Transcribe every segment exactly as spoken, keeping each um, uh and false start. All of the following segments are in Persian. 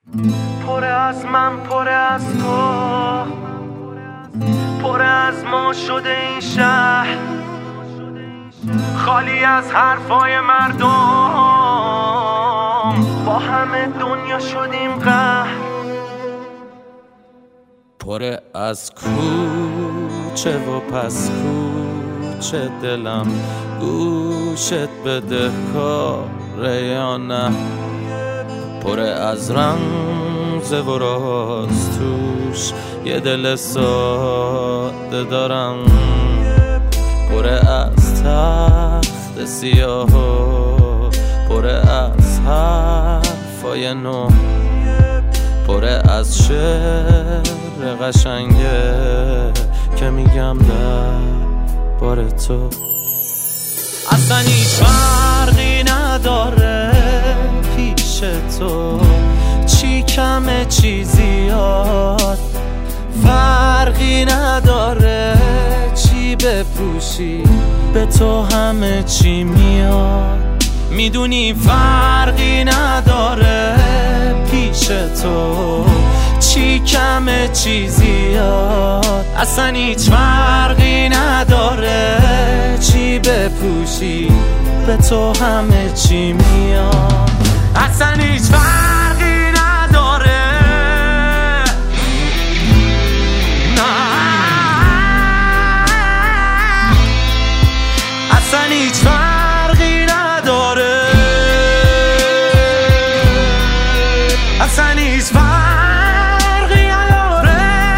پر از من، پر از تو، پر از ما شده این شهر، خالی از حرفای مردم، با همه دنیا شدیم قهر. پر از کوچه و پس کوچه دلم گوشت بده کاره یا نه، پر از رمز و راز توش یه دل ساده دارم، پر از تخت سیاه و پر از حرفای نو، پر از شعر قشنگه که میگم در بار تو. اصلا هیچ فرقی نداره پیش تو، چی کمه چی زیاد، فرقی نداره چی بپوشی به تو همه چی میاد. میدونی فرقی نداره پیش تو، چی کمه چی زیاد، اصلا هیچ فرقی نداره چی بپوشی به تو همه چی میاد. اصلا هیچ فرقی نداره، نه اصلا هیچ فرقی نداره، اصلا هیچ فرقی نداره،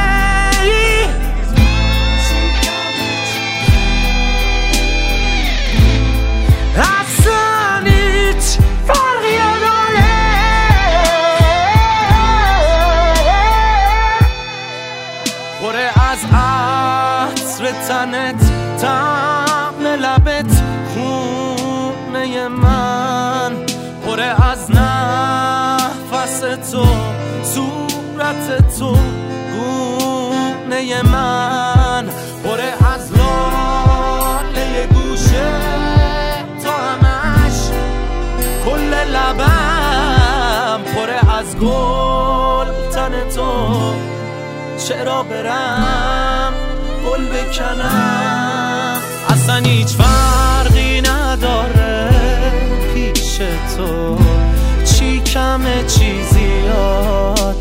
اصلا هیچ فرقی نداره. پر از عطر تنت، طعم لبت، خونه من، پر از نفس تو، صورت تو، گونه من، پر از لاله گوشه تو همش، کل لبم پر از گل تن تو، چرا برم گل بکنم. اصلا هیچ فرقی نداره پیش تو، چی کمه چی زیاد،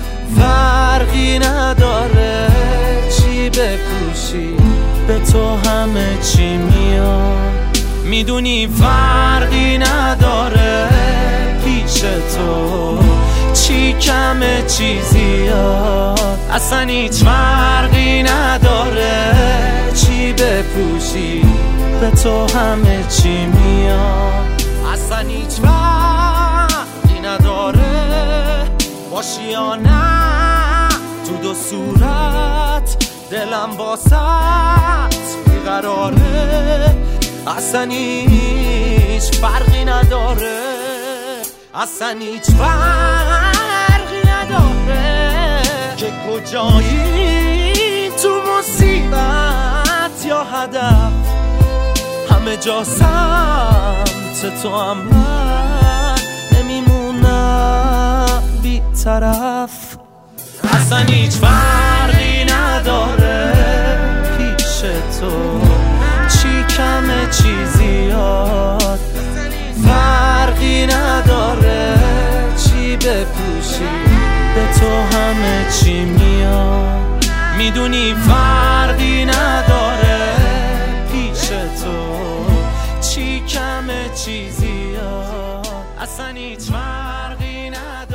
فرقی نداره چی بپوشی به تو همه چی میاد. میدونی فرقی نداره پیش تو، چی کمه چی زیاد، اصلا هیچ فرقی نداره چی بپوشی به تو همه چی میاد. اصلا هیچ فرقی نداره باشی یا نه تو دو صورت، دلم واسط بیقراره. اصلا هیچ فرقی نداره، اصلا هیچ فرقی نداره که کجایی، تو مصیبت یا هدف، همه جا سمت تو هم من نمیمونم بی طرف. اصلا هیچ فرقی نداره پیش تو، چی کمه چی زیاد، فرقی نداره چی بپوشی به تو همه چی میاد. میدونی فرقی نداره پیش تو، چی کمه چی زیاد، اصلا هیچ فرقی نداره.